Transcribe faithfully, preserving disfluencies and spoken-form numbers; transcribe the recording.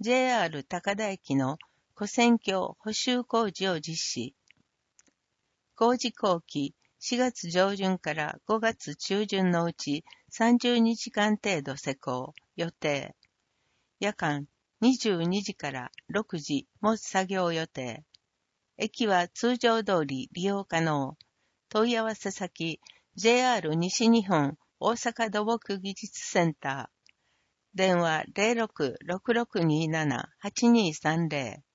ジェイアール 高田駅の跨線橋補修工事を実施。工事工期しがつ上旬からごがつ中旬のうちさんじゅうにじかん程度施工予定。夜間にじゅうにじからろくじも作業予定。駅は通常通り利用可能。問い合わせ先 ジェイアール 西日本大阪土木技術センター。電話 ゼロろく ろくろくにーなな はちにーさんゼロ